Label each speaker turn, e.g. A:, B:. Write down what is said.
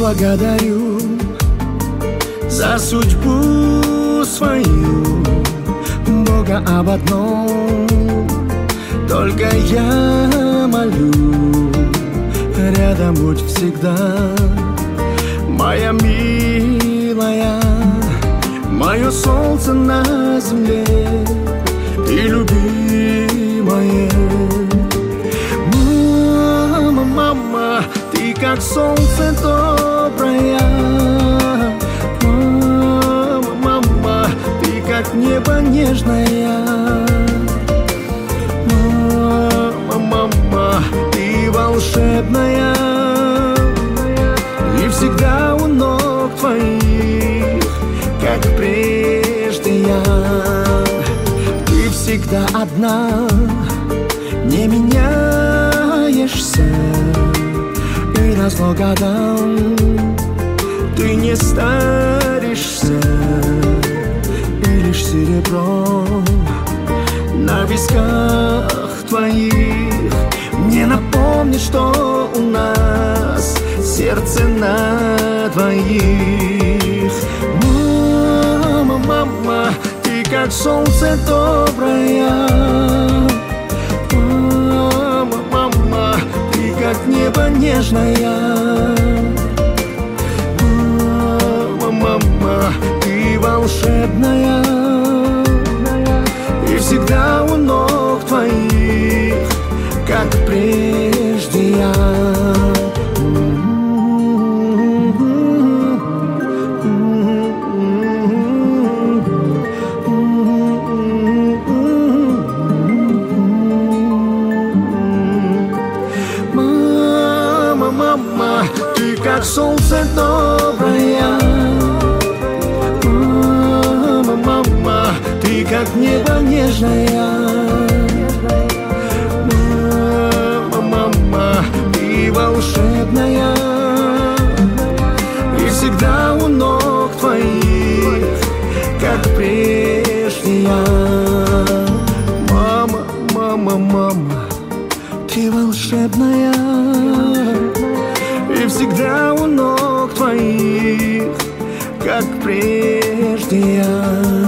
A: благодарю за судьбу свою, Бога об одном только я молю. Рядом будь всегда, моя милая, мое солнце на земле и любимое. Мама, мама, ты как солнце доброе. Мама, мама, ты как небо нежное. Мама, мама, ты волшебная, и всегда у ног твоих, как прежде я. Ты всегда одна, не меняешься, и назло годам ты не старишься, и лишь серебро на висках твоих мне напомнит, что у нас сердце на двоих. Мама, мама, ты как солнце доброе. Мама, мама, ты как небо нежное. Мама, мама, ты волшебная, и всегда у ног твоих, как прежде я. Мама, мама, ты как солнце доброе. Мама, мама, ты как небо нежное. Волшебная, и всегда у ног твоих, как прежде я. Мама, мама, мама, ты волшебная, и всегда у ног твоих, как прежде я.